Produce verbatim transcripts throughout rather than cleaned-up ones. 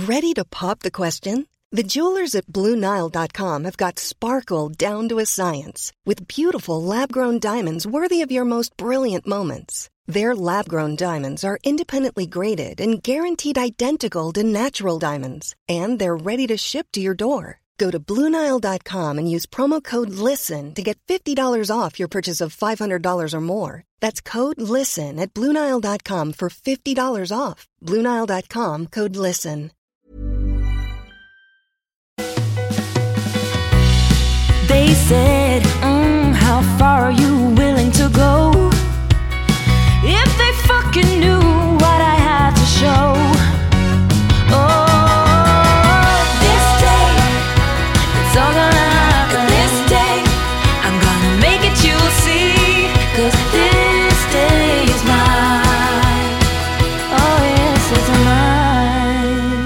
Ready to pop the question? The jewelers at Blue Nile dot com have got sparkle down to a science with beautiful lab-grown diamonds worthy of your most brilliant moments. Their lab-grown diamonds are independently graded and guaranteed identical to natural diamonds, and they're ready to ship to your door. Go to Blue Nile dot com and use promo code LISTEN to get fifty dollars off your purchase of five hundred dollars or more. That's code LISTEN at Blue Nile dot com for fifty dollars off. Blue Nile dot com, code LISTEN. They said, mm, how far are you willing to go? If they fucking knew what I had to show. Oh, this day, it's all gonna happen. This day, I'm gonna make it, you'll see. Cause this day is mine. Oh yes, it's mine.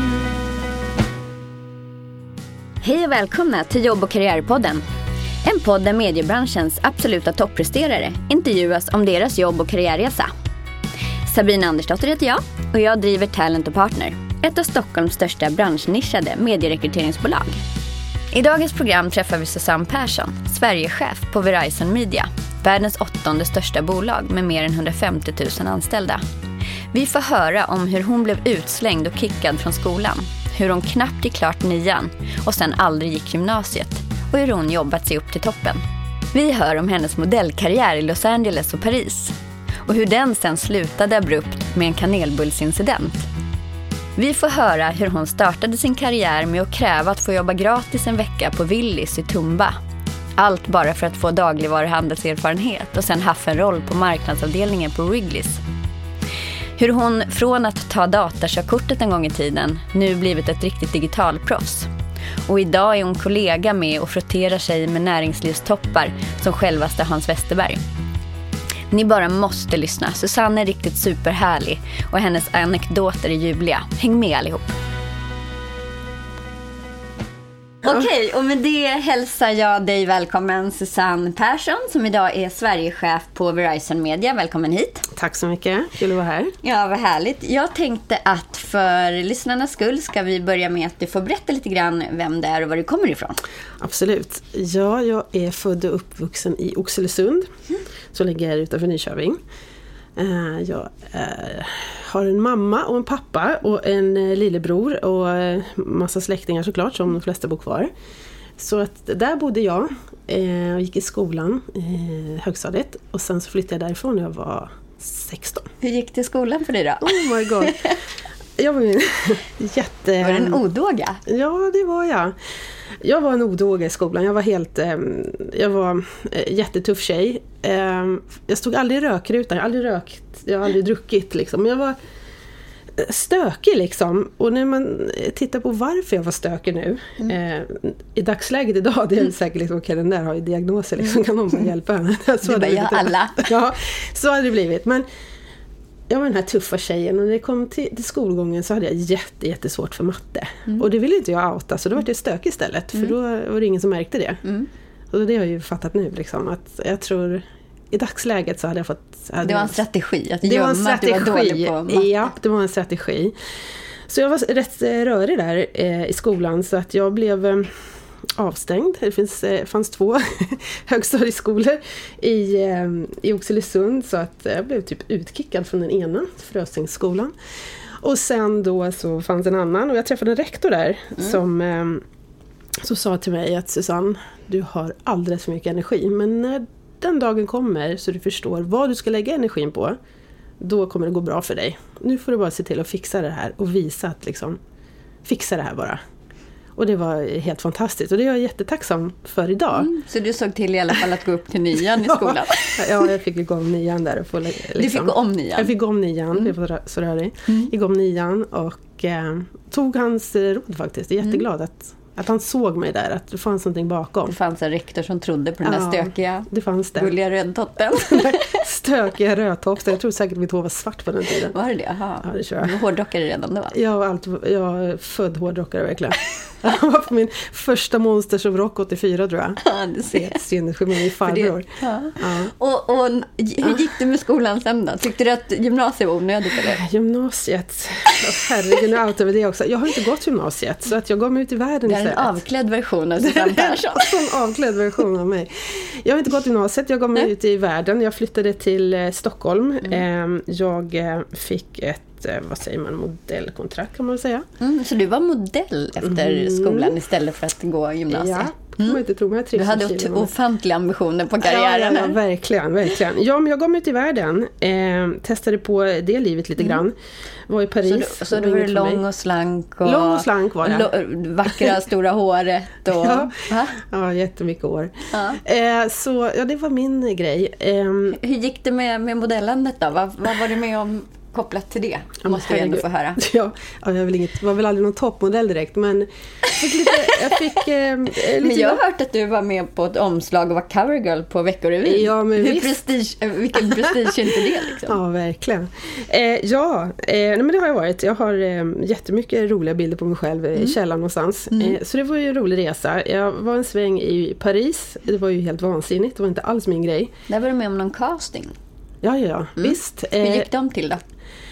Hej och välkomna till Jobb- och karriärpodden. En podd där mediebranschens absoluta toppresterare intervjuas om deras jobb- och karriärresa. Sabina Andersdotter heter jag och jag driver Talent och Partner, ett av Stockholms största branschnischade medierekryteringsbolag. I dagens program träffar vi Susanne Persson, Sverigechef på Verizon Media, världens åttonde största bolag med mer än hundrafemtio tusen anställda. Vi får höra om hur hon blev utslängd och kickad från skolan, hur hon knappt gick klart nian och sen aldrig gick gymnasiet och hur hon jobbat sig upp till toppen. Vi hör om hennes modellkarriär i Los Angeles och Paris och hur den sen slutade abrupt med en kanelbullsincident. Vi får höra hur hon startade sin karriär med att kräva att få jobba gratis en vecka på Willys i Tumba. Allt bara för att få dagligvaruhandelserfarenhet och sen haffa en roll på marknadsavdelningen på Wrigley's. Hur hon från att ta datakörkortet en gång i tiden nu blivit ett riktigt digitalproffs. Och idag är hon kollega med och frotterar sig med näringslivstoppar som självaste Hans Westerberg. Ni bara måste lyssna. Susanne är riktigt superhärlig och hennes anekdoter är ljuvliga. Häng med allihop. Okej, och med det hälsar jag dig välkommen Susanne Persson som idag är Sverigechef på Verizon Media. Välkommen hit. Tack så mycket, kul att vara här. Ja, vad härligt. Jag tänkte att för lyssnarnas skull ska vi börja med att du får berätta lite grann vem det är och var du kommer ifrån. Absolut. Ja, jag är född och uppvuxen i Oxelösund, mm. som ligger utanför Nyköping. Jag har en mamma och en pappa och en lillebror och massa släktingar såklart som de flesta bor kvar. Så att där bodde jag och gick i skolan i högstadiet och sen så flyttade jag därifrån när jag var sexton. Hur gick det i skolan för dig då? Oh my god. Jag var ju jätte... Var det en odåga? Ja, det var jag. Jag var en odåga i skolan. Jag var helt... Jag var jättetuff tjej. Jag stod aldrig i rökrutan. Jag har aldrig rökt. Jag har aldrig druckit liksom. Jag var stökig liksom. Och när man tittar på varför jag var stökig nu. Mm. I dagsläget idag, det är mm. säkert liksom, okej, den där har ju diagnoser liksom. Kan någon hjälpa henne? Så det var alla. Ja, så hade det blivit. Men jag var den här tuffa tjejen och när det kom till, till skolgången så hade jag jätte, jättesvårt för matte. Mm. Och det ville inte jag outa, så då var det stök istället. Mm. För då var det ingen som märkte det. Mm. Och det har jag ju fattat nu liksom, att jag tror i dagsläget så hade jag fått... Hade det var en strategi, att det gömma var en strategi, att du var dålig på matte. Ja, det var en strategi. Så jag var rätt rörig där eh, i skolan så att jag blev... Eh, avstängd. Det finns, eh, fanns två högstadieskolor i, eh, i Oxelösund så att jag blev typ utkickad från den ena Frösingsskolan. Och sen då så fanns en annan och jag träffade en rektor där mm. som, eh, som sa till mig att Susanne, du har alldeles för mycket energi, men när den dagen kommer så du förstår vad du ska lägga energin på, då kommer det gå bra för dig. Nu får du bara se till att fixa det här och visa att liksom, fixa det här bara. Och det var helt fantastiskt. Och det är jag jättetacksam för idag. Mm, så du såg till i alla fall att gå upp till nian i skolan? Ja, jag fick gå om nian där. Och få, liksom, du fick gå om nian? Jag fick gå om nian. Mm. Det var så rörig. Mm. Jag gick om nian och eh, tog hans råd faktiskt. Jag är jätteglad mm. att, Att han såg mig där, att det fanns någonting bakom. Det fanns en rektor som trodde på den där Ja, stökiga, det fanns det. gulliga rödtotten. Stökiga rödtoppar. Jag tror säkert mitt hår var svart på den tiden. Var det det? Aha. Ja, det tror jag. Du var hårdrockare redan då, va? Jag var, alltid, jag var född hårdrockare verkligen. Jag var på min första Monsters of Rock åttiofyra tror jag. Ja, du ser. Helt sinnessjuk med min farbror. Ja. Ja. Och, och hur gick det med skolan sen då? Tyckte du att gymnasiet var onödigt eller? Gymnasiet. Oh, herregud, nu outar vi det också. Jag har inte gått gymnasiet så att jag gav mig ut i världen Det är en istället. avklädd version av Susanne Persson. En avklädd version av mig. Jag har inte gått gymnasiet, jag gav mig Nej. ut i världen. Jag flyttade till eh, Stockholm. Mm. Eh, jag eh, fick ett, eh, vad säger man, modellkontrakt kan man väl säga. Mm, så du var modell efter Mm. skolan istället för att gå gymnasiet? Ja, kan man inte tro, men jag Du trivs hade i ot- Kina. ofantliga ambitioner på karriären. Ja, ja, här. verkligen, verkligen. Ja, men jag gav mig ut i världen. Eh, testade på det livet lite grann. Var i Paris. Så du, så det du var var inget för mig. lång och slank och, Lång och slank var jag. och lo- vackra stora håret och, Ja. Va? Ja, jättemycket år. Ja. Eh, så ja, det var min grej. Eh, Hur gick det med, med modellandet då? Vad, vad var du med om kopplat till det? Ja, Måste vi ändå herregud. få höra. Ja, ja, jag vill inget, var väl aldrig någon toppmodell direkt, men fick lite, jag fick eh, lite... Men jag har hört att du var med på ett omslag och var covergirl på Veckorevyn. Ja, men Hur visst. prestige, eh, vilken prestige är inte det liksom? Ja, verkligen. Eh, ja, eh, nej, men det har jag varit. Jag har eh, jättemycket roliga bilder på mig själv i källaren någonstans. Mm. Eh, så det var ju en rolig resa. Jag var en sväng i Paris. Det var ju helt vansinnigt. Det var inte alls min grej. Där var du med om någon casting. Ja, ja, ja. Visst. Hur Eh, gick de till då?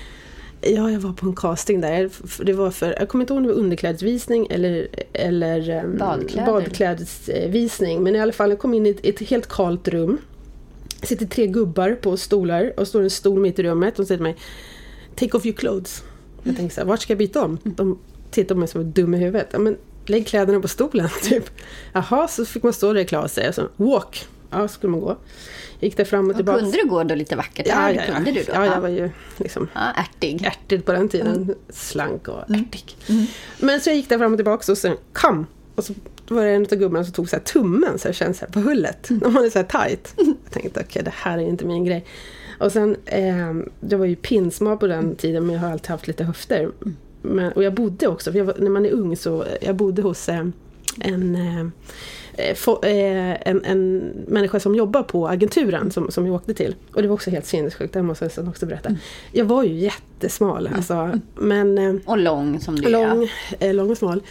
Ja, jag var på en casting där. Det var för, jag kommer inte ihåg om det var underklädesvisning eller, eller um, Badkläder. badklädesvisning. Men i alla fall, jag kom in i ett, ett helt kalt rum. Det sitter tre gubbar på stolar och står en stol mitt i rummet. De säger till mig, take off your clothes. Jag tänkte så här, vart ska jag byta om? De tittar på mig som dum i huvudet. Ja, men lägg kläderna på stolen, typ. Jaha, så fick man stå där och klara sig. Så, walk. Ja, så skulle man gå. Gick där fram och Och tillbaka. kunde du gå då lite vackert? Ja, det ja, ja. kunde du då? Ja, jag var ju liksom Ja, ärtig. ärtig på den tiden. Slank och ärtig. Men så jag gick där fram och tillbaka och sen kom. Och så var det en av gubbarna som tog så här tummen så jag kände så här på hullet. När man är så här tight. Jag tänkte okej, okay, det här är inte min grej. Och sen, eh, det var ju pinsmal på den tiden, men jag har alltid haft lite höfter. Men, och jag bodde också, för jag var, när man är ung så jag bodde hos eh, en... Eh, Få, eh, en, en människa som jobbar på agenturen som, som jag åkte till. Och det var också helt sinnessjukt, det måste jag också berätta. Jag var ju jättesmal, alltså, men... Eh, Och lång som du lång, är. eh, lång och smal.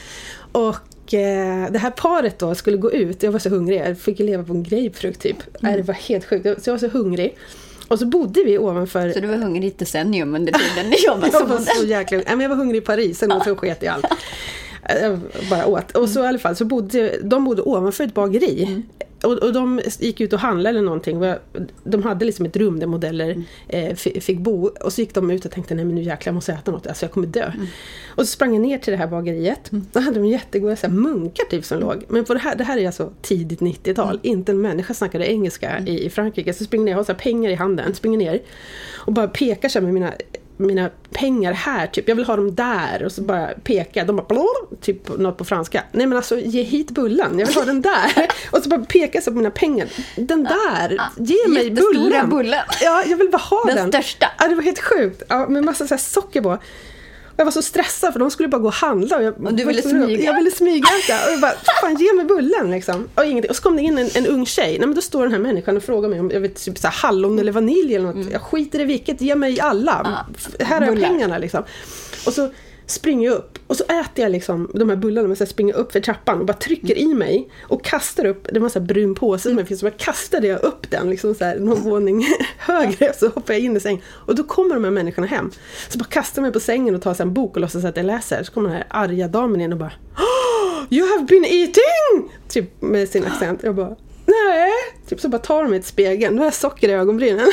Och eh, det här paret då skulle gå ut, jag var så hungrig, jag fick leva på en grapefrukt typ. Mm. Äh, det var helt sjukt, så jag var så hungrig. Och så bodde vi ovanför... Så du var hungrig i ett decennium under tiden ni jobbade jag som var modell? så jäkla... Nej, men jag var hungrig i Paris, sen så sket i allt. Jag bara åt. Och så i alla fall så bodde de bodde ovanför ett bageri. Mm. Och, och de gick ut och handlade eller någonting. De hade liksom ett rum där modeller mm. eh, fick bo. Och så gick de ut och tänkte, nej men nu jäklar, jag måste äta något. Alltså jag kommer dö. Mm. Och så sprang jag ner till det här bageriet. Mm. Då hade de jättegoda så här, munkar typ som låg. Men på det här, det här är alltså tidigt nittiotal. Mm. Inte en människa snackade engelska mm. i, i Frankrike. Så springer ner, jag har så här pengar i handen. Springer ner och bara pekar så här med mina... mina pengar här, typ, jag vill ha dem där, och så bara peka, de bara blå, typ något på franska, nej men alltså ge hit bullen, jag vill ha den där, och så bara peka så på mina pengar, den där, ge mig bullen. bullen ja, jag vill bara ha den, den största, ja, det var helt sjukt, ja, med massa så här socker på. Jag var så stressad för de skulle bara gå och handla. Och, jag, och du ville smyga? Jag ville smyga. Och jag bara, fan ge mig bullen liksom. Och, ingenting. Och så kom det in en, en ung tjej. Nej, men då står den här människan och frågar mig om jag vet, typ så här, hallon eller vanilj eller något. Mm. Jag skiter i vilket, ge mig alla. Ah, här är pengarna liksom. Och så springer jag upp. Och så äter jag liksom de här bullarna. Men så springer upp för trappan och bara trycker mm. i mig. Och kastar upp, det var en sån här brun påse mm. som finns. Så bara kastade jag upp den liksom så här, någon våning högre. Så hoppar jag in i säng. Och då kommer de här människorna hem. Så bara kastar mig på sängen och tar sig en bok och låtsas att jag läser. Så kommer den här arga damen in och bara, oh, you have been eating! Typ med sin accent. Jag bara, nej. Typ så bara tar de mig ett spegeln. Nu har jag socker i ögonbrynen.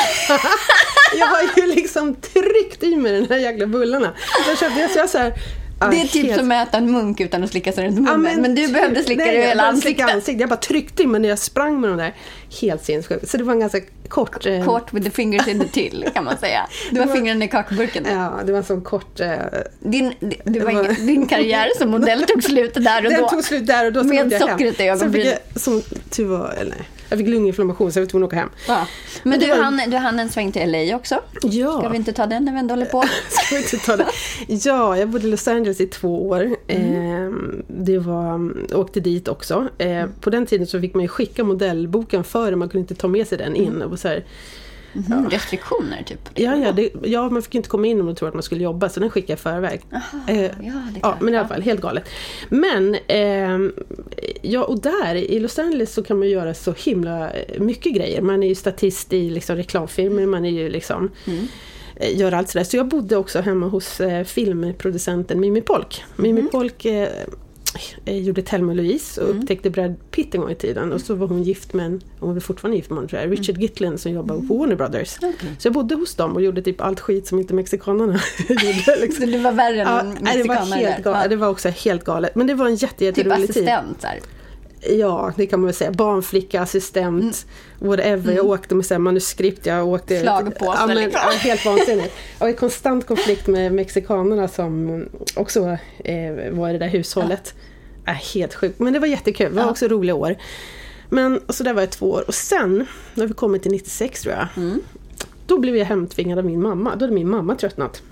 Jag har ju liksom tryckt i mig den här jäkla bullarna. Så jag köpte, så jag så här, det är typ helt... som att äta en munk utan att slicka sig runt munnen. Ja, men, men du ty- behövde slicka nej, dig i hela ansiktet. ansiktet. Jag bara tryckte in, men när jag sprang med de där, helt sinnessjukt. Så det var en ganska kort... Eh... Kort with the fingers in the till, kan man säga. Du var, var fingrarna i kakburken. Ja, det var en sån kort... Eh... Din, det var var... Ingen, din karriär som modell tog slut där och Den då. tog slut där och då. Med sockret i ögonbrynen. Som tur var, eller nej. Jag fick lunginflammation så jag var tvungen att åka hem. Ja. Men, Men du, var... hann, du hann en sväng till L A också? Ja. Ska vi inte ta den när vi ändå håller på? Ska vi inte ta det? Ja, jag bodde i Los Angeles i två år. Mm. Eh, det var, åkte dit också. Eh, mm. På den tiden så fick man ju skicka modellboken före, man kunde inte ta med sig den in. Mm. Och så här, Mm-hmm. Ja. Restriktioner typ? Ja, ja, det, ja, man fick inte komma in om de trodde att man skulle jobba, så den skickade jag i förväg. Aha, eh, ja, det ja, men i alla fall, helt galet. Men, eh, ja, och där i Los Angeles så kan man göra så himla mycket grejer. Man är ju statist i liksom, reklamfilmer, man är ju liksom... Mm. gör allt sådär. Så jag bodde också hemma hos eh, filmproducenten Mimi Polk. Mimi mm. Polk eh, eh, gjorde Thelma och Louise och mm. upptäckte Brad Pitt en gång i tiden. Mm. Och så var hon gift med en, hon var fortfarande gift med en, tror jag, Richard mm. Gitlin som jobbade mm. på Warner Brothers. Okay. Så jag bodde hos dem och gjorde typ allt skit som inte mexikanerna gjorde. Liksom. Så det var värre än ja, mexikaner det var helt galet. Ja. Det var också helt galet. Men det var en jätte, jätterolig typ tid. assistent här. Ja, det kan man väl säga. Barnflicka, assistent, mm. whatever. Mm. Jag åkte med så här, manuskript. Jag åkte... Slagpåse. Ja, men, ja, helt vansinnigt. Jag var i konstant konflikt med mexikanerna som också eh, var i det där hushållet. Ja. Äh, helt sjukt. Men det var jättekul. Det var ja. också roliga år. Men och så där var jag två år. Och sen, när vi kom till nittiosex tror jag. Mm. Då blev jag hemtvingad av min mamma. Då hade min mamma tröttnat.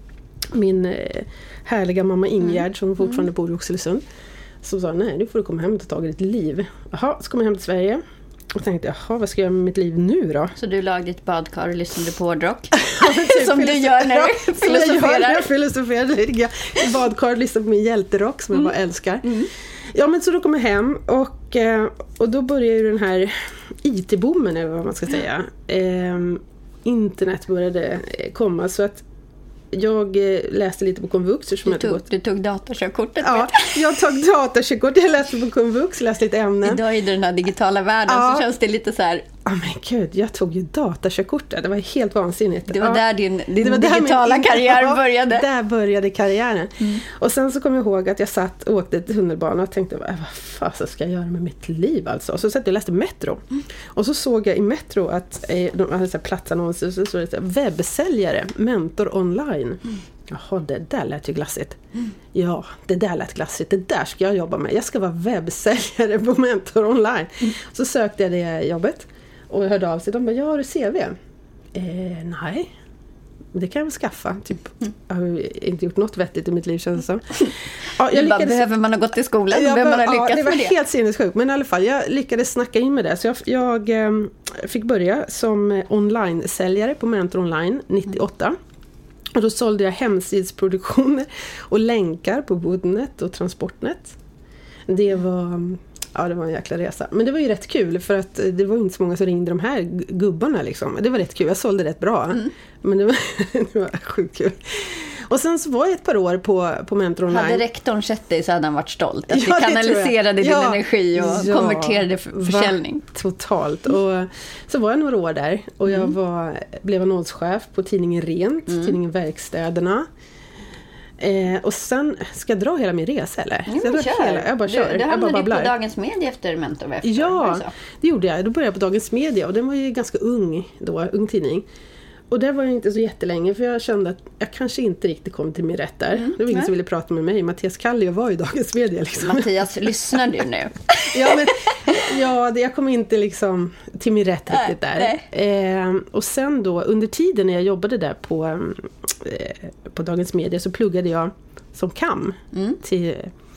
Min eh, härliga mamma Ingegärd mm. som fortfarande mm. bor i Oxelösund. Så sa, nej, nu får du komma hem och ta tag i ditt liv. Jaha, så kom jag hem till Sverige. Och tänkte, jaha, vad ska jag göra med mitt liv nu då? Så du lagde ditt badkar och lyssnade på hårdrock? typ, som du gör när du filosoferar. Jag, jag filosoferar. Jag i badkar och lyssnade på min hjälterock som mm. jag bara älskar. Mm. Ja, men så då kom jag hem och, och då började ju den här I T-boomen, eller vad man ska säga. Ehm, internet började komma, så att jag läste lite på Komvux. Du tog, gått... du tog datakörkortet? Ja, jag tog datakörkort. Jag läste på Komvux, läste lite ämnen. Idag i den här digitala världen ja. så känns det lite så här... Ja, oh, men gud, jag tog ju datakörkortet. Det var helt vansinnigt. Det var ja. där din, din var digitala min... karriär ja, började. Där började karriären. Mm. Och sen så kom jag ihåg att jag satt och åkte till tunnelbanan och tänkte, vad fan ska jag göra med mitt liv alltså? Och så satt jag och läste Metro. Mm. Och så såg jag i Metro att eh, de hade så här platsannonser och så stod det så här, webbsäljare, mentor online. Mm. Jaha, det där lät ju glassigt. Mm. Ja, det där lät glassigt. Det där ska jag jobba med. Jag ska vara webbsäljare på Mentor online. Mm. Så sökte jag det jobbet. Och jag hörde av sig. De bara, ja, har du C V? Eh, nej. Det kan jag väl skaffa. Typ, mm. jag har inte gjort något vettigt i mitt liv, känns det som. Ja, jag lyckades... bara, behöver man ha gått i skolan? Jag behöver man ha lyckats ja, det var med det? Helt sinnessjukt. Men i alla fall, jag lyckades snacka in med det. Så jag, jag eh, fick börja som online-säljare på Mentor online nittioåtta. Mm. Och då sålde jag hemsidsproduktioner och länkar på Woodnet och Transportnet. Det var, ja, det var en jäkla resa. Men det var ju rätt kul för att det var inte så många som ringde de här gubbarna liksom. Det var rätt kul, jag sålde rätt bra. Mm. Men det var, det var sjukt kul. Och sen så var jag ett par år på, på Mentor Online. Hade rektorn sett dig så hade han varit stolt. Att ja, du kanaliserade din ja, energi och ja, konverterade för försäljning. Va, totalt. Och så var jag några år där. Och jag var, blev annonschef på tidningen Rent, mm. tidningen Verkstäderna. Eh, och sen, ska jag dra hela min resa eller? Mm, jag, kör. Hela, jag bara kör. Du, du hamnade jag bara på Dagens Media efter Mentor efter. Ja, det gjorde jag. Då började jag på Dagens Media och den var ju ganska ung då, ung tidning. Och det var ju inte så jättelänge för jag kände att jag kanske inte riktigt kom till min rätt där. Mm, det var ingen nej. som ville prata med mig. Mattias Kallio var ju Dagens Media liksom. Mattias, lyssnar du nu? ja, men ja, det, jag kom inte liksom till min rätt riktigt där. Eh, och sen då, under tiden när jag jobbade där på, eh, på Dagens Media så pluggade jag som kam mm. till...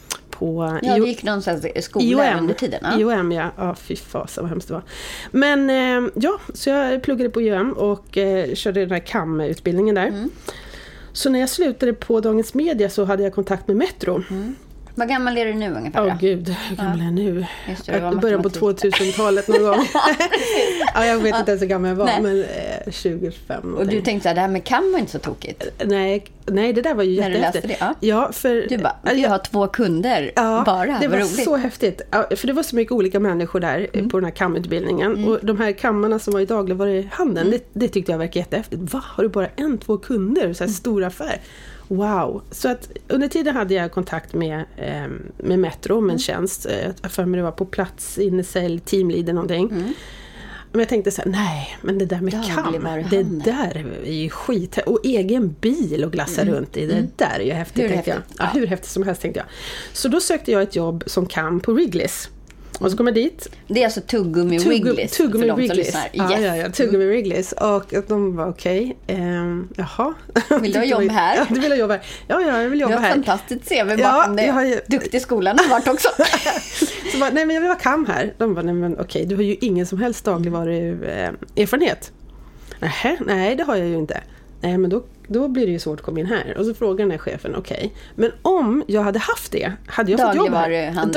På ja, du gick någonstans i skolan I O M, under tiden. Ja. I O M, ja. Ja, fy fasen vad hemskt det var. Men eh, ja, så jag pluggade på I O M och eh, körde den här C A M-utbildningen där. Mm. Så när jag slutade på Dagens Media så hade jag kontakt med Metro. Mm. Vad gammal är du nu ungefär? Åh oh, gud, hur gammal ja. är jag nu? Just det, jag började på tvåtusentalet någon gång. ja, jag vet inte ens hur gammal jag var, nej. men eh, tjugofem. Och någonting. Du tänkte att det här med C A M var inte så tokigt? Nej, nej det där var ju jättehäftigt. När du läste det? Ja, ja för... Du bara, jag har två kunder ja, bara, det var roligt. så häftigt. Ja, för det var så mycket olika människor där mm. på den här C A M-utbildningen. Mm. Och de här kammarna som var i dagligvaruhandeln, mm. det, det tyckte jag verkade jättehäftigt. Va, har du bara en, två kunder? Så här mm. stor affär. Wow, så att under tiden hade jag kontakt med, eh, med Metro, med en tjänst. Jag för mig det var på plats, innesälj, teamleader någonting. Mm. Men jag tänkte så här, nej, men det där med C A M, det där är ju skit. Och egen bil och glassa mm. runt i, det mm. där är ju häftigt, hur tänkte häftigt? jag. Ja, hur häftigt som helst tänkte jag. Så då sökte jag ett jobb som C A M på Wrigley's. Och så kom jag dit. Det är alltså tuggummi Tuggum- Wrigley's tuggummi för de som Wrigley's. lyssnar. Ja, Yes. ja, ja, tuggummi Wrigley's. Och att de var okej. Okay. Um, jaha. Vill du ha jobb här? Ja, du vill ha jobb här. Ja, ja, jag vill jobba Du har här. fantastiskt C V bakom Ja, dig. jag har ju- Duktig i skolan har varit också. Så bara, nej men jag vill vara kam här. De bara, nej men okej, du har ju ingen som helst dagligvaruerfarenhet. Nej, nej det har jag ju inte. Nej men då, då blir det ju svårt att komma in här. Och så frågar den här chefen, okej. Okay. Men om jag hade haft det, hade jag fått jobb här?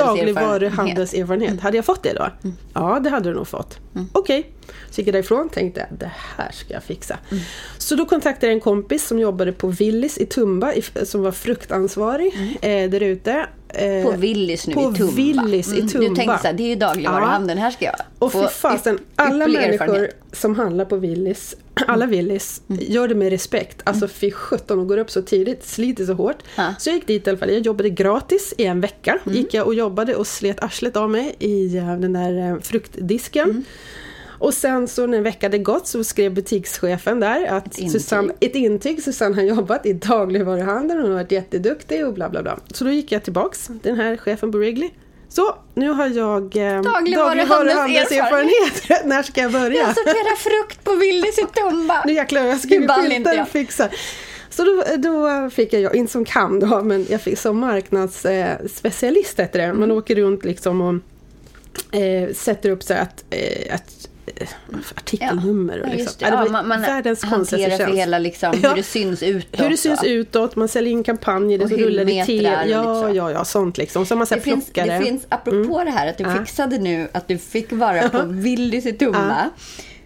Dagligvaruhandelserfarenhet. Hade jag fått det då? Mm. Ja, det hade du nog fått. Mm. Okej. Okay. Så gick jag därifrån, tänkte jag, det här ska jag fixa. Mm. Så då kontaktade jag en kompis som jobbade på Willys i Tumba, som var fruktansvarig mm. eh, där ute. Eh, på Willys nu på i Tumba. Willys i Tumba. Du tänkte så här, det är ju dagligvaruhandeln, ja. Här ska jag och för fasen, alla människor som handlar på Willys, alla Willys, mm. gör det med respekt. Alltså mm. för sjutton och går upp så tidigt, sliter så hårt. Ja. Så jag gick dit i alla fall, jag jobbade gratis i en vecka. Mm. Gick jag och jobbade och slet arslet av mig i den där fruktdisken. Mm. Och sen så när en vecka hade gått så skrev butikschefen där att ett intyg, Susanne, ett intyg Susanne har jobbat i dagligvaruhandeln och hon har varit jätteduktig och bla bla bla. Så då gick jag tillbaks, den här chefen på Wrigley. Så, nu har jag eh, dagligvaruhandelserfarenhet. När ska jag börja? Jag sorterar frukt på Willys i Tumba. Nu jäklar, jag skriver skyltar och fixar. Så då, då fick jag, inte som kam då, men jag fick som marknadsspecialist heter det. Man mm. åker runt liksom och eh, sätter upp så att, eh, att artikelnummer och liksom. Ja, ja, man, man hanterar för hela liksom, hur ja. det syns utåt. Hur det syns ja. utåt, man säljer in kampanjer, det så rullar det till. Ja, liksom. ja, ja, sånt liksom. Så man det, finns, det finns, apropå mm. det här att du ja. fixade nu att du fick vara på Willys i Tumba ja.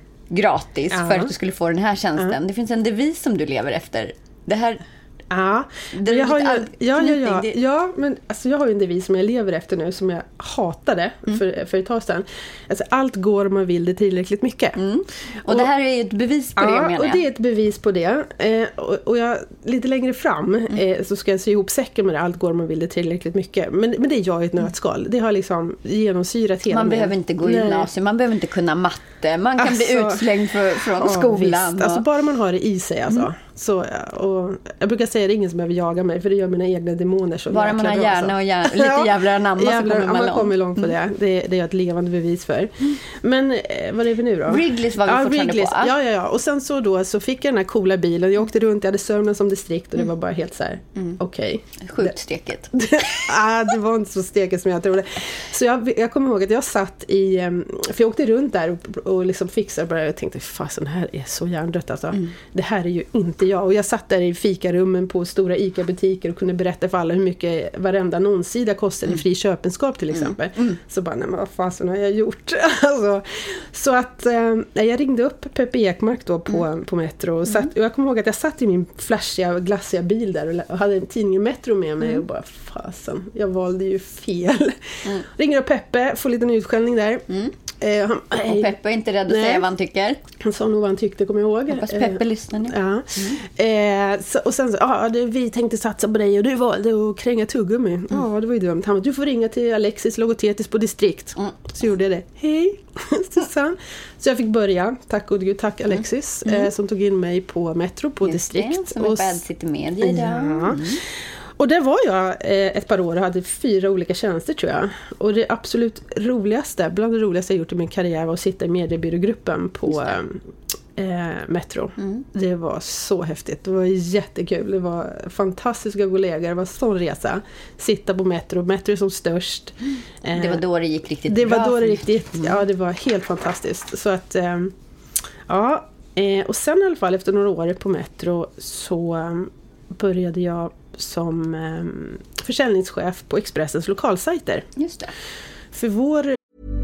gratis ja. för att du skulle få den här tjänsten. Ja. Det finns en devis som du lever efter. Det här Ja, det jag har ju, ja, ja, ja, ja, men alltså jag har ju en devis som jag lever efter nu som jag hatade mm. för, för ett tag sedan. Alltså, allt går om man vill det tillräckligt mycket. Mm. Och, och det här är ju ett bevis på ja, det, menar jag. och det är ett bevis på det. Eh, och, och jag, lite längre fram mm. eh, så ska jag sy ihop säcken med det. Allt går om man vill det tillräckligt mycket. Men, men det är jag i ett nötskal. Det har liksom genomsyrat hela Man mig. behöver inte gå i gymnasium, man behöver inte kunna matte. Man kan alltså, bli utslängd för, från ja, skolan. Visst. Och... Alltså, bara man har det i sig alltså. Mm. Så, och jag brukar säga att det är ingen som behöver jaga mig, för det gör mina egna demoner så bara man har hjärna och hjärna, lite jävlar anamma så kommer man, man långt. kommer långt på det. Mm. det. Det är ett levande bevis för. Mm. Men vad är vi nu då? Wrigley's var vi ja, fortfarande Wrigley's. på. Ja, ja, ja. Och sen så då så fick jag den här coola bilen. Jag åkte runt, jag hade Sörmland som distrikt och det var bara helt så här, mm. okej. Okay. Sjukt stekigt. ah, det var inte så stekigt som jag trodde. Så jag, jag kommer ihåg att jag satt i, för jag åkte runt där och, och liksom fixade bara, jag tänkte, fasen, här är så hjärndött alltså. Mm. Det här är ju inte jag. Och jag satt där i fikarummen på stora ICA-butiker och kunde berätta för alla hur mycket varenda annonssida kostar mm. i fri köpenskap till exempel. Mm. Mm. Så bara, nej men vad fasen har jag gjort? alltså, så att eh, jag ringde upp Peppe Ekmark då på, mm. på Metro och, satt, och jag kommer ihåg att jag satt i min flashiga, glassiga bil där och hade en tidning Metro med mig mm. och bara, fasen, jag valde ju fel. Mm. Ringer upp Peppe, får lite utskällning där. Mm. Eh, han, och Peppe är inte rädd att nej. säga vad han tycker. Han sa nog vad han tyckte, kommer jag ihåg. Hoppas Peppe eh, lyssnar nu. Ja. Mm. Eh, så, och sen så, ja, det, vi tänkte satsa på dig och du valde att kränga tuggummi. Mm. Ja, det var ju dumt. Han bara, du får ringa till Alexis Logotetis på distrikt. Mm. Så gjorde jag det. Hej, Susanne. Så jag fick börja, tack och gud, tack Alexis, mm. eh, som tog in mig på Metro på Just distrikt. Det, som är på Ad Media idag. Ja. Mm. Och där var jag eh, ett par år och hade fyra olika tjänster tror jag. Och det absolut roligaste, bland det roligaste jag gjort i min karriär var att sitta i mediebyrågruppen på eh, Metro. Mm. Det var så häftigt, det var jättekul. Det var fantastiska kollegor, det var sån resa. Sitta på Metro, Metro som störst. Eh, det var då det gick riktigt det bra. Det var då det riktigt, mm. ja det var helt fantastiskt. Så att, eh, ja. Eh, och sen i alla fall efter några år på Metro så um, började jag som um, försäljningschef på Expressens lokalsajter. Just det. För vår...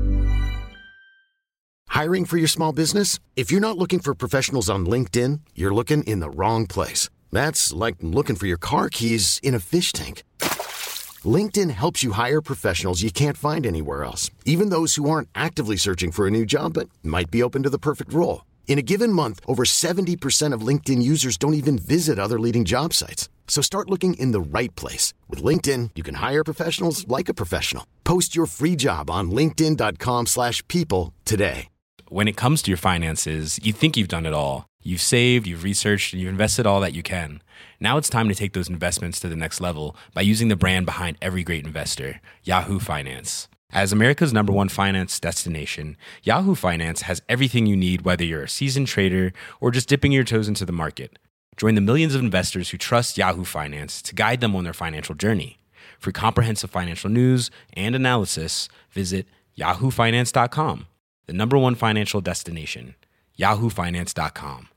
Hiring for your small business? If you're not looking for professionals on LinkedIn, you're looking in the wrong place. That's like looking for your car keys in a fish tank. LinkedIn helps you hire professionals you can't find anywhere else, even those who aren't actively searching for a new job but might be open to the perfect role. In a given month, over seventy percent of LinkedIn users don't even visit other leading job sites. So start looking in the right place. With LinkedIn, you can hire professionals like a professional. Post your free job on linkedin dot com slash people today. When it comes to your finances, you think you've done it all. You've saved, you've researched, and you've invested all that you can. Now it's time to take those investments to the next level by using the brand behind every great investor, Yahoo Finance. As America's number one finance destination, Yahoo Finance has everything you need, whether you're a seasoned trader or just dipping your toes into the market. Join the millions of investors who trust Yahoo Finance to guide them on their financial journey. For comprehensive financial news and analysis, visit yahoo finance dot com, the number one financial destination, yahoo finance dot com.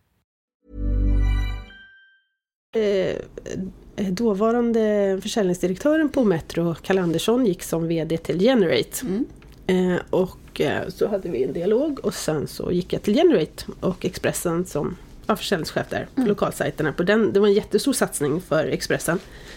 Eh, dåvarande försäljningsdirektören på Metro, Carl Andersson, gick som vd till Generate. Mm. Eh, och eh, så hade vi en dialog och sen så gick jag till Generate och Expressen som var försäljningschef där på mm. lokalsajterna. På den, det var en jättestor satsning för Expressen.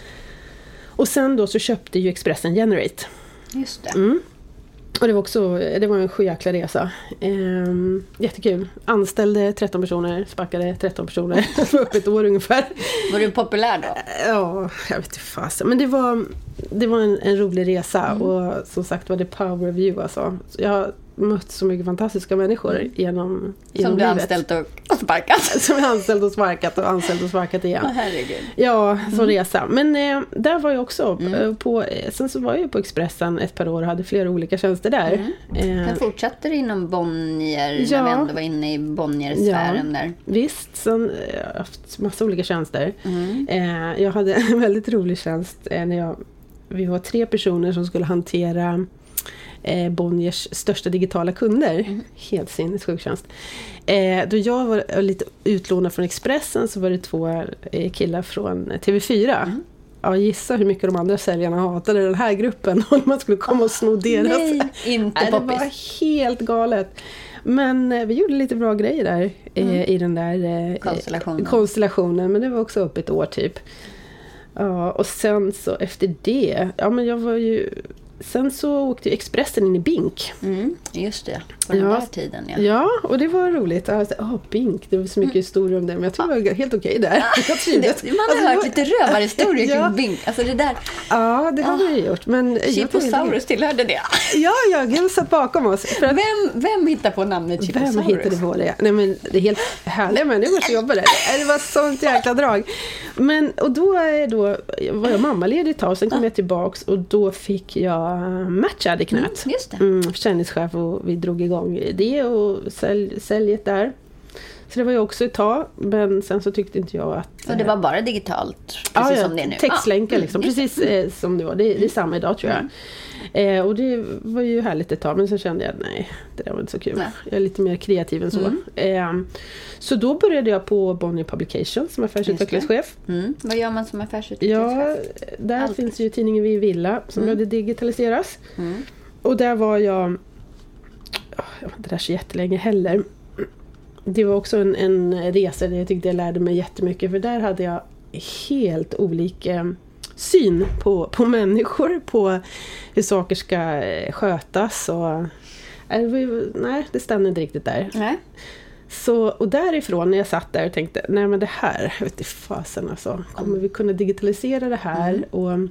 Och sen då så köpte ju Expressen Generate. Just det. Mm. Och det var också, det var en sjöjäkla resa. Ehm, jättekul. Anställde tretton personer, sparkade tretton personer. Det var upp ett år ungefär. Var du populär då? Ja, jag vet inte fast. Men det var, det var en, en rolig resa. Mm. Och som sagt var det power of you alltså. Jag har mött så mycket fantastiska människor mm. genom, genom Som du livet. anställt och sparkat. Som jag anställt och sparkat och anställt och sparkat igen. Oh, herregud. Ja, som mm. resa. Men eh, där var jag också Mm. på, sen så var jag på Expressen ett par år och hade flera olika tjänster där. Mm. Eh, Men fortsatte du inom Bonnier Ja. när vi ändå var inne i Bonnier-sfären Ja. där? Visst, sen eh, jag har haft massa olika tjänster. Mm. Eh, jag hade en väldigt rolig tjänst eh, när jag, vi var tre personer som skulle hantera eh, Bonniers största digitala kunder. Mm. Helt sinnessjuk tjänst. Eh, då jag var lite utlånad från Expressen så var det två eh, killar från T V fyra. Mm. Ja, gissa hur mycket de andra säljarna hatade den här gruppen och man skulle komma och sno deras. Nej, inte Nej, det var helt galet. Men eh, vi gjorde lite bra grejer där eh, Mm. i den där eh, Konstellationen. konstellationen. Men det var också upp ett år typ. Ja, och sen så efter det, ja men jag var ju, sen så åkte ju Expressen in i Bink. Mm, just det, på den Ja. där tiden. Ja. Ja, och det var roligt. Ja, oh, Bink, det var så mycket historier om det. Men jag tror det var helt okej där. Jag trivdes. Det, man har Alltså, hört lite rövarhistorier Ja. kring Bink. Alltså det där, Ja, det har vi gjort. Men jag Chiposaurus tillhörde det. Ja, ja, Gud satt bakom oss. För att, Vem, vem hittar på namnet Chiposaurus? vem hittade på det? Nej, men det är helt härliga människor som jobbar där. Det var sånt jäkla drag. Men, och då, är då var jag mammaledig ett tag. Sen kom jag tillbaks och då fick jag matchad i knät. Mm, just det. Mm, försäljningschef och vi drog igång det och sälj, säljet där. Så det var ju också ett tag. Men sen så tyckte inte jag att... Och det var bara digitalt, precis ja, ja, som det är nu. textlänkar Ah, liksom, mm, precis eh, som det var. Det, det är samma idag tror jag. Mm. Eh, och det var ju härligt ett tag, men sen kände jag nej, det där var inte så kul. Nej. Jag är lite mer kreativ än så. Mm. Eh, så då började jag på Bonnier Publications som affärsutvecklingschef. Mm. Vad gör man som affärsutvecklingschef? Ja, där Allt. finns ju tidningen Vi Villa som Mm. hade digitaliseras. Mm. Och där var jag, jag var inte där så jättelänge heller. Det var också en, en resa där jag tyckte jag lärde mig jättemycket. För där hade jag helt olika syn på, på människor. På hur saker ska skötas. Och, nej, det stämde inte riktigt där. Nej. Så, och därifrån när jag satt där och tänkte, nej men det här, vet inte fasen alltså. Kommer vi kunna digitalisera det här? Mm. Och,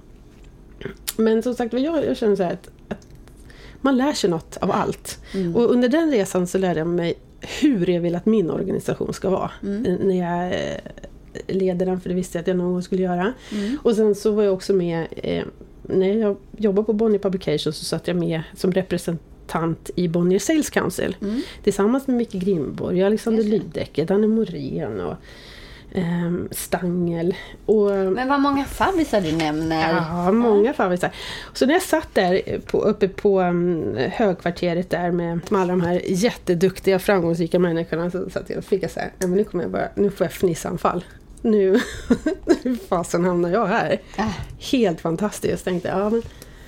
men som sagt, jag, jag känner så här att, att man lär sig något av allt. Mm. Och under den resan så lärde jag mig hur jag vill att min organisation ska vara. Mm. När jag leder den, för det visste jag att jag någon gång skulle göra. Mm. Och sen så var jag också med, eh, när jag jobbade på Bonnier Publications så satt jag med som representant i Bonnier Sales Council. Mm. Tillsammans med Micke Grimborg, Alexander Lydecke, Danne Morén och Um, Stangel och, men vad många favvisar du nämner. Ja, många ja. favvisar. Så när jag satt där på, uppe på um, högkvarteret där med, med alla de här jätteduktiga framgångsrika människorna, så satt jag och fick jag så här, men nu kommer jag bara, nu får jag fnissanfall. Nu, nu fasen hamnar jag här. Äh. Helt fantastiskt, tänkte jag. Ja, men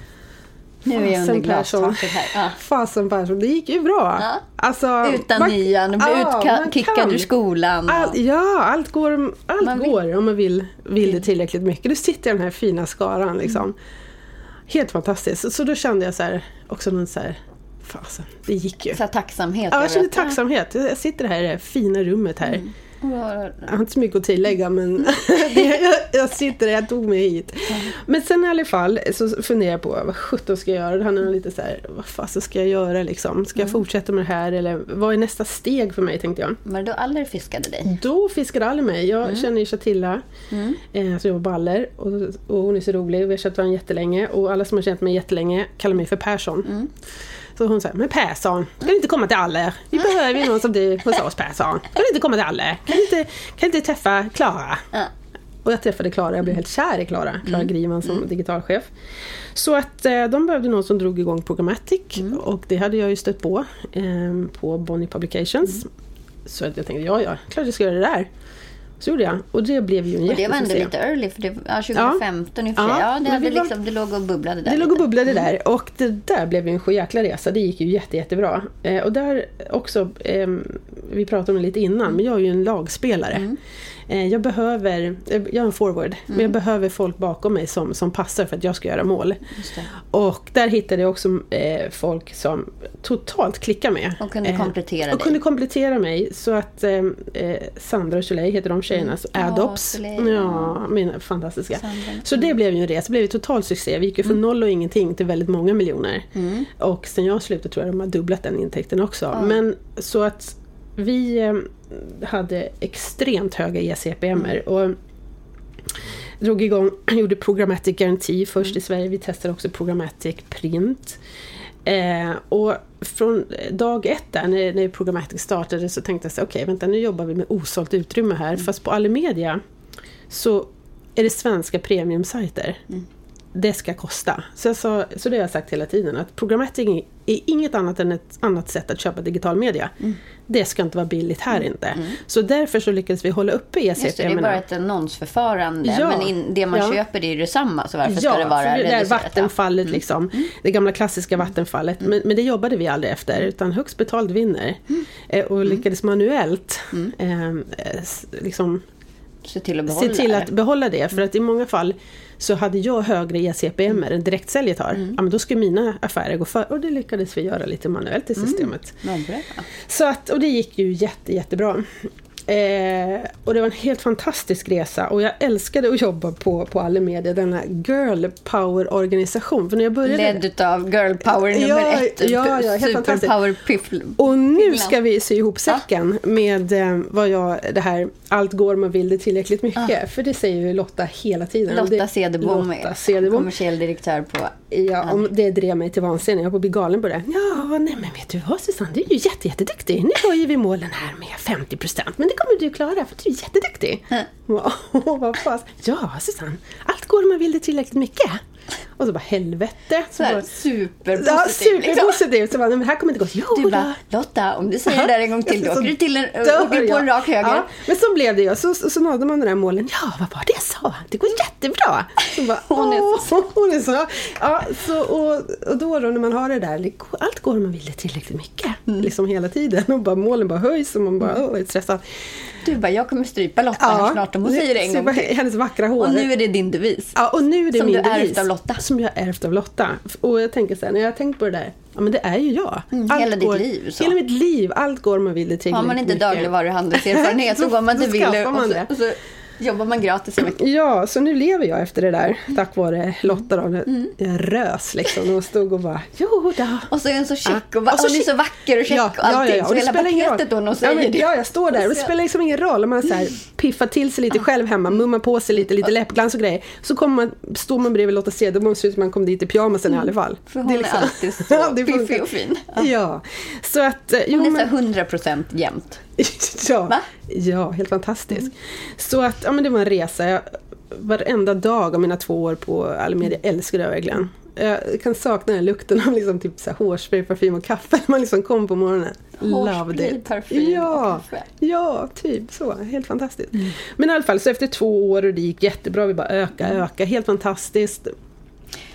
nu är jag under glastaket här. Ja. Fasen Persson, det gick ju bra. Ja. Alltså, utan man, nian, du blir ja, utkickad ur skolan. All, ja, allt går, allt man går vill. om man vill, vill det tillräckligt mycket. Du sitter i den här fina skaran liksom. Mm. Helt fantastiskt. Så, så då kände jag så här, också någon så här, fasen, det gick ju. Så här tacksamhet. Ja, jag kände tacksamhet. Jag sitter här i det här fina rummet här. Mm. Jag har inte så mycket att tillägga, men det, jag, jag sitter där, jag tog mig hit. Men sen i alla fall så funderar jag på vad sjutton ska jag göra. Det handlar lite så här, vad fan ska jag göra liksom? Ska jag fortsätta med det här eller vad är nästa steg för mig, tänkte jag. Var det då Aller fiskade dig? Då fiskade Aller mig. Jag mm. känner ju Chatilla mm. eh, så jag jobbar på Aller och, och hon är så rolig. Vi har känt varandra jättelänge och alla som har känt mig jättelänge kallar mig för Persson. Mm. Så hon säger, men Persson, ska du inte komma till Aller? Vi behöver ju någon som du hos oss, Persson. Ska du inte komma till Aller? Kan du inte, kan du inte träffa Klara? Mm. Och jag träffade Klara, jag blev helt kär i Klara. Klara mm. Griman som mm. digitalchef. Så att eh, de behövde någon som drog igång Programmatic. Mm. Och det hade jag ju stött på eh, på Bonnie Publications. Mm. Så att jag tänkte, ja ja, klart jag ska göra det där. Så gjorde jag. Och det blev ju en jättesuccé. Och det var ändå lite early, för det, ja, tjugo femton ja. i och för sig. Ja, det, hade var, liksom, det låg och bubblade där. Det låg och bubblade mm. där. Och det där blev ju en jäkla resa. Det gick ju jätte, jättebra. Eh, och där också, eh, vi pratade om det lite innan, mm. men jag är ju en lagspelare. Mm. Eh, jag behöver, jag är en forward, mm. men jag behöver folk bakom mig som, som passar för att jag ska göra mål. Och där hittade jag också eh, folk som totalt klickar med. Och kunde komplettera eh, dig. Och kunde komplettera mig. Så att eh, Sandra och Soleil heter de tjejerna. Mm. Adops. Ja, ja, mina fantastiska. Sandra. Så det blev ju en resa. Det blev ju total succé. Vi gick ju från mm. noll och ingenting till väldigt många miljoner. Mm. Och sen jag slutade tror jag de har dubblat den intäkten också. Mm. Men så att vi eh, hade extremt höga E C P M:er mm. och drog igång, gjorde Programmatic Guarantee först mm. i Sverige. Vi testade också Programmatic Print. Eh, och från dag ett där, när, när Programmatic startade, så tänkte jag så okej, okay, vänta, nu jobbar vi med osålt utrymme här. Mm. Fast på Alimedia så är det svenska premiumsajter. Mm. Det ska kosta. Så, jag sa, så det har jag sagt hela tiden, att Programmatic är inget annat än ett annat sätt att köpa digital media. Mm. Det ska inte vara billigt här mm. inte. Mm. Så därför så lyckades vi hålla uppe E C P. Just det, det är bara ett annonsförfarande. Ja, men in, det man ja. köper, det är ju detsamma. Så varför ja, ska det vara för det där vattenfallet mm. liksom. Mm. Det gamla klassiska vattenfallet. Mm. Men, men det jobbade vi aldrig efter. Utan högst betald vinner. Mm. Eh, och lyckades manuellt mm. eh, liksom se till att behålla, se till att behålla det. För att i många fall så hade jag högre E C P M än direktsäljet har. Mm. Ja, men då skulle mina affärer gå för. Och det lyckades vi göra lite manuellt i systemet. Mm. Så att, och det gick ju jätte, jättebra. Eh, och det var en helt fantastisk resa. Och jag älskade att jobba på, på Alimedia, denna girl power organisation. För när jag började... Ledd utav girl power nummer ja, ett. Ja, ja, helt fantastiskt. Power piffl. Och nu ska vi sy ihop säcken ja. med eh, vad jag, det här, allt går man vill det tillräckligt mycket. Ja. För det säger ju Lotta hela tiden. Lotta Cederbom är kommersiell direktör på... Ja, om det drev mig till vansinne. Jag får bli galen på det. Ja, nej men vet du vad Susanne, du är ju jätte, jätteduktig. Nu höjer vi målen här med femtio procent. Men det kommer du klara för du är jätteduktig. Mm. Wow, vad fast. Ja, Susanne, allt går man vill det tillräckligt mycket. Och så bara helvete. Så, så här, superpositivt. Ja, superpositivt. Liksom. Så bara, men det här kommer inte gå. Jo, du bara, Lotta, om du säger det där en gång till, då åker du till en, åker på en rak höger. Ja, men så blev det ju. Så, så, så nådde man den här målen. Ja, vad var det jag sa? Det går jättebra. Så bara, hon är så. Hon är så. Ja, så och, och då, då när man har det där, allt går man vill det tillräckligt mycket. Mm. Liksom hela tiden. Och bara, målen bara höjs och man bara, åh, är stressad. Du bara, jag kommer strypa Lotta ja, här snart om hon säger det en gång till. Hennes vackra hår. Och nu är det din devis. Ja, och nu är det som min du devis. ärvt av Lotta. Som jag ärvt av Lotta. Och jag tänker så här, när jag har tänkt på det där, ja men det är ju jag. Mm, hela går, ditt liv. Så. Hela mitt liv, allt går man vill det till. Har man inte dagligvaruhandelserfarenhet så går man till Ville och så, och så jobbar man gratis så mycket. Ja, så nu lever jag efter det där. Tack vare Lotta då. Mm. Jag rös liksom och stod och bara, jo då. Och så är hon så check och, och, och så, så vacker och check ja, och allting. Ja, ja, ja. Och så hela paketet då hon säger ja, men, det. Ja, jag står där och det spelar liksom ingen roll. Om man så här, piffar till sig lite själv hemma, mummar på sig lite, lite läppglans och grejer. Så kommer man, står man bredvid Lotta Cederbom, man ser ut som man kom dit i pyjamasen mm. i alla fall. För hon det är, liksom, är alltid så piffig och fin. Ja. ja. Så att, jo, hon är så hundra procent jämt. ja. Va? Ja, helt fantastiskt. Mm. Så att, ja men det var en resa. Jag, varenda dag av mina två år på Alimedia mm. älskade jag verkligen. Jag kan sakna den lukten av liksom typ så här hårspray, parfym och kaffe. Man liksom kom på morgonen. Hårspray, parfym ja, och kaffe. Ja, typ så. Helt fantastiskt. Mm. Men i alla fall, så efter två år och det gick jättebra. Vi bara öka, mm. öka. Helt fantastiskt.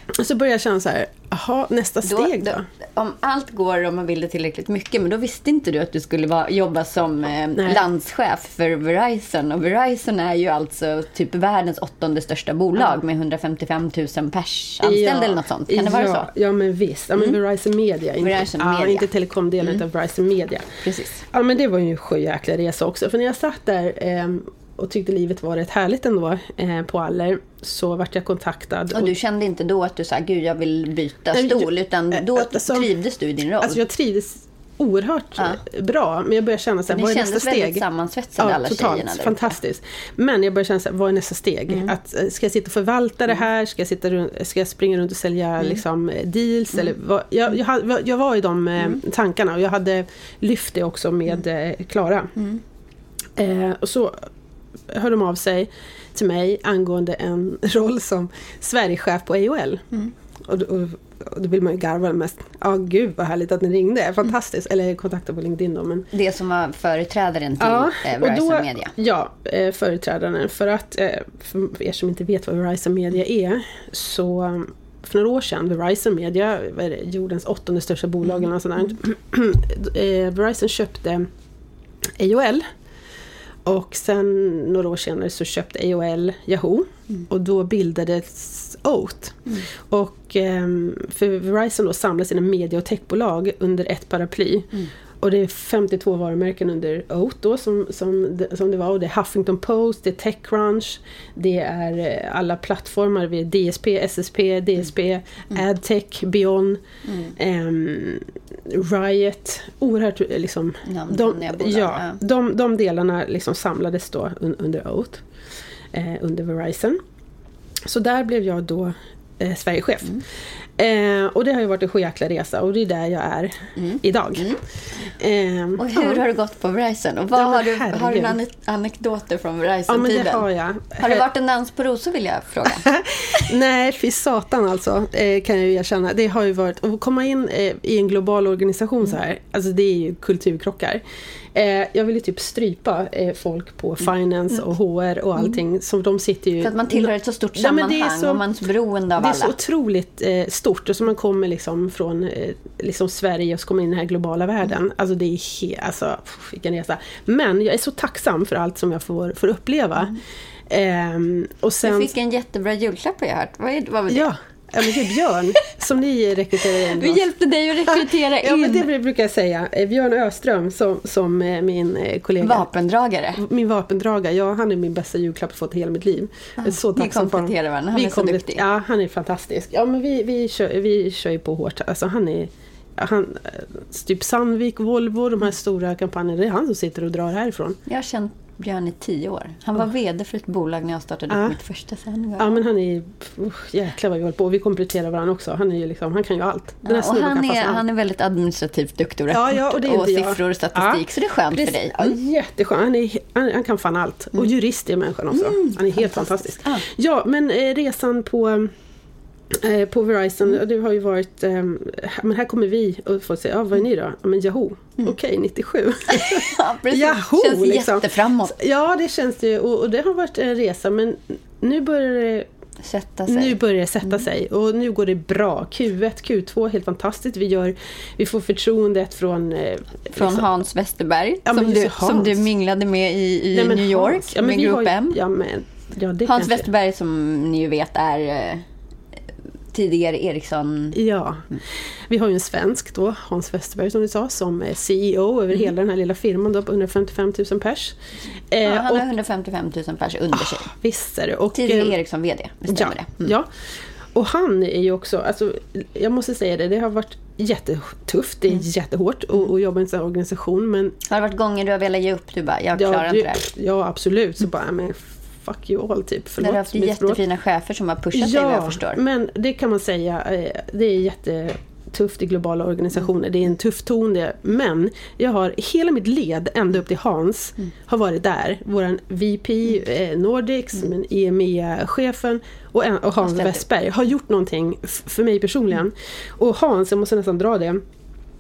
Och så började jag känna så här, aha, nästa steg då? då? Om allt går om man vill det tillräckligt mycket, men då visste inte du att du skulle vara, jobba som eh, landschef för Verizon. Och Verizon är ju alltså typ världens åttonde största bolag ja. med hundrafemtiofem tusen pers anställda ja. eller något sånt. Kan det ja. vara så? Ja, men visst. Ja, men mm. Verizon Media. Inte, Verizon ja, Media. inte telekomdelen mm. utan Verizon Media. Precis. Ja, men det var ju en sjöjäkla resa också. För när jag satt där eh, och tyckte livet var rätt härligt ändå eh, på Aller, så vart jag kontaktad. Och du kände inte då att du sa, gud jag vill byta stol, utan då alltså, trivdes du i din roll? Alltså jag trivdes oerhört ja. bra, men jag började känna så här, vad är nästa steg? Det kändes väldigt sammansvetsade ja, alla totalt, tjejerna där. Fantastiskt. Men jag började känna så här, vad är nästa steg? Mm. Att, ska jag sitta och förvalta det här? Ska jag, sitta runt, ska jag springa runt och sälja mm. liksom, deals? Mm. Eller vad? Jag, jag, jag var i de mm. tankarna, och jag hade lyft det också med mm. Klara. Mm. Eh, och så hörde de av sig till mig angående en roll som Sverigechef på A O L. Mm. Och, och, och då vill man ju garva mest. Ja, oh, gud vad härligt att ni ringde. Fantastiskt. Mm. Eller kontakta på LinkedIn då. Men... Det som var företrädaren till ja, eh, Verizon då, Media. Ja, eh, företrädaren. För att, eh, för er som inte vet vad Verizon Media är, så för några år sedan, Verizon Media, vad är det, jordens åttonde största bolag mm. eller något sånt där. eh, Verizon köpte A O L. Och sen några år senare så köpte A O L Yahoo. Mm. Och då bildades Oath. Mm. Och um, för Verizon då samlas sina media- och techbolag under ett paraply. Mm. Och det är femtiotvå varumärken under Oath då som, som, det, som det var. Och det är Huffington Post, det är TechCrunch, det är alla plattformar, vi är D S P, S S P, D S P, mm. AdTech, Beyond, mm. um, Riot, oerhört liksom, ja, de, ja, de, de delarna liksom samlades då un, under Oath, eh, under Verizon. Så där blev jag då eh, Sverigechef. Mm. Eh, och det har ju varit en sjöjäkla resa, och det är där jag är mm. idag. Mm. Eh, och hur ja. har det gått på Verizon? Och vad ja, har, du, har du några anekdoter från Verizon-tiden? Ja, men det har jag. Har det varit en dans på rosor, vill jag fråga? Nej, fy satan alltså, eh, kan jag ju erkänna. Det har ju varit, att komma in eh, i en global organisation mm. så här, alltså det är ju kulturkrockar. Eh, jag vill ju typ strypa eh, folk på finance mm. och H R och allting. Mm. Så de sitter ju... För att man tillhör ett så stort ja, sammanhang så, och man är beroende av det alla. Det är så otroligt eh, stort. Och så man kommer liksom från eh, liksom Sverige och så kommer in i den här globala världen. Mm. Alltså det är he- alltså, pff, vilken resa. Men jag är så tacksam för allt som jag får, får uppleva. Mm. Eh, och sen... Du fick en jättebra julklapp, har jag hört. Vad, är, vad var det? Ja. Ja, men det är Björn som ni rekryterar in. Vi hjälpte dig att rekrytera in. Ja, men det brukar jag säga. Björn Öström som, som min kollega. Vapendragare. Min vapendragare. Ja, han är min bästa julklapp fått hela mitt liv. Ja, så vi kompletterar varandra. Han vi är så duktig. Ja, han är fantastisk. Ja, men vi, vi, kör, vi kör ju på hårt. Alltså han är... Han, typ Sandvik, Volvo, de här stora kampanjerna. Det är han som sitter och drar härifrån. Jag har känt Björn i tio år. Han var oh. vd för ett bolag när jag startade ja. upp mitt första sändning. Ja, men han är uh, jäklar vad vi håller på. Och vi kompletterar varandra också. Han är ju liksom, han kan ju allt. Ja, och han är, han är väldigt administrativt duktig och, ja, ja, och, det är och siffror och statistik. Ja. Så det är skönt Precis. för dig. Mm. Ja, jätteskönt. Han, är, han, han kan fan allt. Mm. Och jurist är människan också. Mm. Han är helt fantastisk. Ah. Ja, men eh, resan på... på Verizon, mm. det har ju varit um, men här kommer vi och får säga, ja, vad är ni då? Ja, men Yahoo, mm. okej, okay, nittiosju. Ja, precis. Yahoo, känns liksom. Jätteframåt. Ja, det känns det ju, och, och det har varit en resa, men nu börjar det sätta sig. Nu börjar det sätta mm. sig, och nu går det bra. Q ett, Q två, helt fantastiskt. Vi, gör, vi får förtroendet från... Eh, från liksom. Hans Westerberg, ja, som, du, som du minglade med i, i Nej, New York, Hans, ja, med Grupp M. Ja, men, ja, det Hans Westerberg, som ni ju vet är... Eh, tidigare Ericsson. Ja, vi har ju en svensk då, Hans Westerberg som du sa, som är C E O över mm. hela den här lilla firman då, på hundrafemtiofem tusen pers. Ja, eh, han har hundrafemtiofem tusen pers under sig. Ah, visst är det. Och, tidigare eh, Ericsson vd, det stämmer ja, det. Mm. Ja, och han är ju också, alltså, jag måste säga det, det har varit jättetufft, det är mm. jättehårt att, att jobba i en sån här organisation. Men, har det varit gånger du har velat ge upp, du bara, jag klarar ja, inte det här? Ja, absolut, så bara, men fuck you all typ. Förlåt, du har haft jättefina chefer som har pushat ja, dig, vad jag förstår. Men det kan man säga, det är jättetufft i globala organisationer. Mm. Det är en tuff ton det. Men jag har hela mitt led ända upp till Hans mm. har varit där. Våran V P mm. eh, Nordics, mm. men E M E-chefen och, en, och Hans Westberg har gjort någonting f- för mig personligen. Mm. Och Hans, jag måste nästan dra det.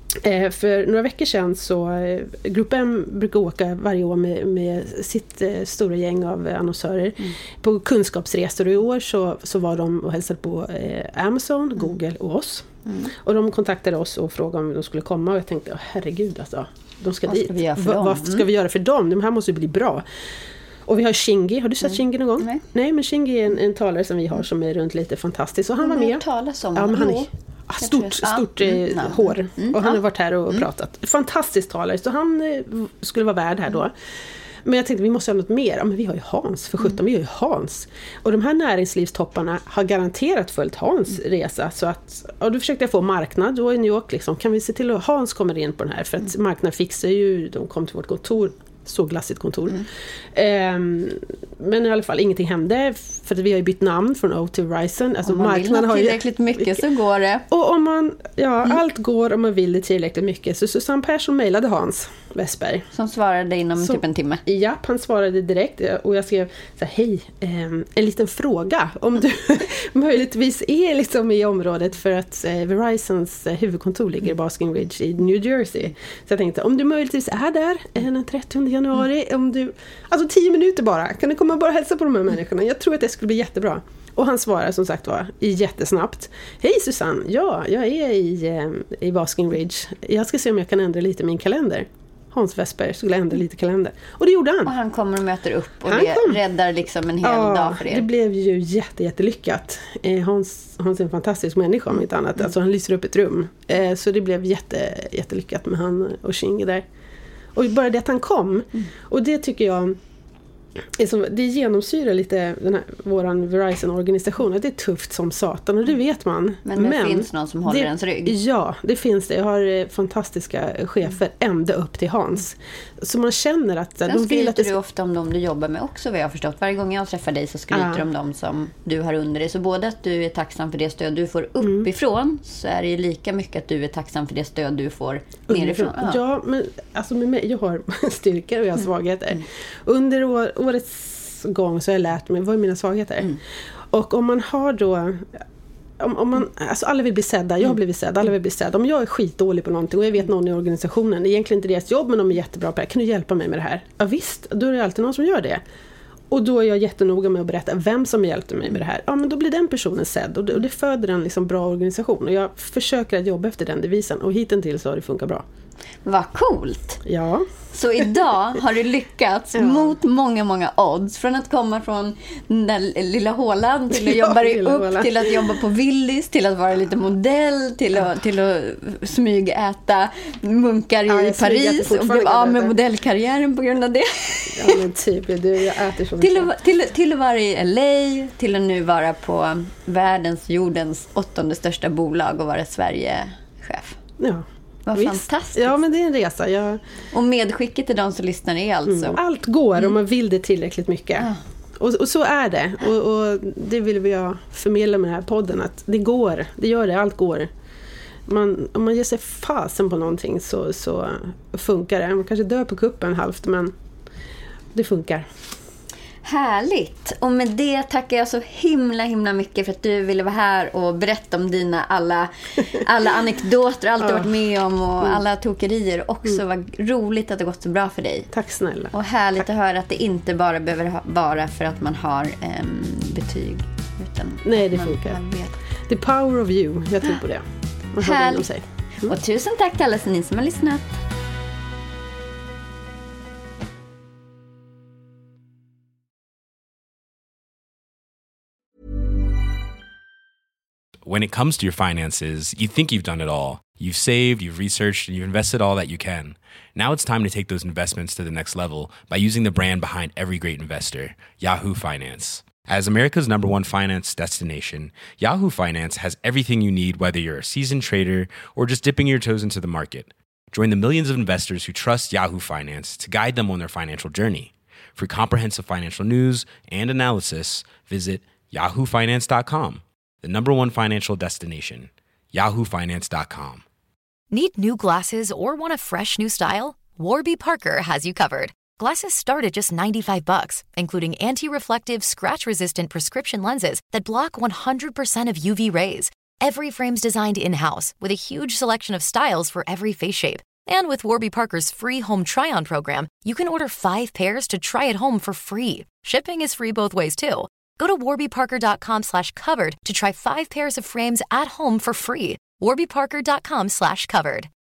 Eh, för några veckor sedan så eh, Grupp M brukar åka varje år med, med sitt eh, stora gäng av eh, annonsörer mm. på kunskapsresor, och i år så, så var de och hälsade på eh, Amazon, mm. Google och oss. Mm. Och de kontaktade oss och frågade om de skulle komma, och jag tänkte, oh, herregud alltså, de ska vad dit. Ska vi göra för Va, dem? Vad ska mm. vi göra för dem? De här måste ju bli bra. Och vi har Shingi. Har du sett mm. Shingi någon gång? Nej. Nej, men Shingi är en, en talare som vi har som är runt lite fantastisk. Och han var med. Talas om ja, men han är ah, stort, stort mm. eh, hår. Mm. Och han har varit här och mm. pratat. Fantastisk talare. Så han eh, skulle vara värd här då. Mm. Men jag tänkte, vi måste ha något mer. Ja, men vi har ju Hans, för sjutton, mm. vi har ju Hans. Och de här näringslivstopparna har garanterat följt Hans mm. resa. Så att, och då försökte jag få marknad då i New York. Liksom. Kan vi se till att Hans kommer in på den här? För att mm. marknad fixar ju, de kom till vårt kontor. Så glassigt kontor. Mm. Um, men i alla fall, ingenting hände. För att vi har ju bytt namn från O till Verizon. Alltså, om man vill ha tillräckligt har ju, mycket så går det. Och om man, ja, mm. allt går om man vill det tillräckligt mycket. Så Susanne Persson mejlade Hans Westberg. Som svarade inom så, typ en timme. Ja, han svarade direkt. Och jag skrev så här, hej, um, en liten fråga. Om du möjligtvis är liksom i området, för att uh, Verizons uh, huvudkontor ligger i Basking Ridge i New Jersey. Så jag tänkte, om du möjligtvis är där uh, den trettionde januari, mm. om du, alltså tio minuter bara, kan du komma och bara hälsa på de här människorna? Jag tror att det skulle bli jättebra. Och han svarar som sagt var jättesnabbt. Hej Susanne, ja, jag är i, eh, i Basking Ridge. Jag ska se om jag kan ändra lite min kalender. Hans Westberg skulle ändra lite kalender. Och det gjorde han. Och han kommer och möter upp och han det kom. räddar liksom en hel ja, dag för er. Det blev ju jätte, jättelyckat. Eh, Hans, Hans är en fantastisk människa om inte annat. Mm. Alltså han lyser upp ett rum. Eh, så det blev jätte, jättelyckat med han och Shingi där. Och bara det att han kom. Mm. Och det tycker jag är som, det genomsyrar lite den här, våran Verizon-organisation. Det är tufft som satan och det vet man. Men det Men finns någon som håller det, ens rygg. Ja, det finns det. Jag har fantastiska chefer ända upp till Hans. Så man känner att Sen de vill att det... du ofta om dem du jobbar med också, vad jag har förstått. Varje gång jag träffar dig så skryter du ja. om dem som du har under dig. Så både att du är tacksam för det stöd du får uppifrån mm. så är det ju lika mycket att du är tacksam för det stöd du får nerifrån. Ja, ja men alltså med mig, jag har styrkor och jag har svagheter. Mm. Under år, årets gång så har jag lärt mig vad är mina svagheter. Mm. Och om man har då... Om, om man, alltså alla vill bli sedda, jag har blivit sedd, alla vill bli sedda. Om jag är skitdålig på någonting och jag vet någon i organisationen, det är egentligen inte deras jobb men de är jättebra på det, kan du hjälpa mig med det här? Ja visst, då är det alltid någon som gör det. Och då är jag jättenoga med att berätta vem som hjälpte mig med det här. Ja men då blir den personen sedd och det, och det föder en liksom bra organisation. Och jag försöker att jobba efter den devisen och hittills så har det funkat bra. Vad coolt! Ja. Så idag har du lyckats ja. mot många, många odds. Från att komma från den där lilla hålan till att ja, jobba dig upp, håla. till att jobba på Willys, till att vara lite modell, till att, till att smygäta munkar ja, i Paris och blev av med modellkarriären på grund av det. Ja men typ, du, jag äter så till, att, till, till att vara i L A, till att nu vara på världens, jordens åttonde största bolag och vara Sverige-chef. Ja. Vad Visst. fantastiskt. Ja, men det är en resa. Jag... Och medskicket till de som lyssnar är alltså... Mm. Allt går mm. om man vill det tillräckligt mycket. Ah. Och, och så är det. Och, och det vill vi jag förmedla med den här podden. Att det går. Det gör det. Allt går. Man, om man ger sig fasen på någonting så, så funkar det. Man kanske dör på kuppen halvt, men det funkar. Härligt. Och med det tackar jag så himla himla mycket för att du ville vara här och berätta om dina alla, alla anekdoter, allt du varit med om och mm. alla tokerier. Också mm. vad roligt att det gått så bra för dig. Tack snälla. Och härligt Tack. att höra att det inte bara behöver vara för att man har um, betyg. Utan Nej, det man, funkar. Man vet. The power of you, jag tror på det. Man har det inom sig. Mm. Och tusen tack till alla ni som har lyssnat. When it comes to your finances, you think you've done it all. You've saved, you've researched, and you've invested all that you can. Now it's time to take those investments to the next level by using the brand behind every great investor, Yahoo Finance. As America's number one finance destination, Yahoo Finance has everything you need, whether you're a seasoned trader or just dipping your toes into the market. Join the millions of investors who trust Yahoo Finance to guide them on their financial journey. For comprehensive financial news and analysis, visit yahoo finance dot com. The number one financial destination, yahoo finance dot com. Need new glasses or want a fresh new style? Warby Parker has you covered. Glasses start at just ninety-five bucks, including anti-reflective, scratch-resistant prescription lenses that block one hundred percent of U V rays. Every frame's designed in-house with a huge selection of styles for every face shape. And with Warby Parker's free home try-on program, you can order five pairs to try at home for free. Shipping is free both ways, too. Go to warbyparker.com slash covered to try five pairs of frames at home for free. warbyparker.com slash covered.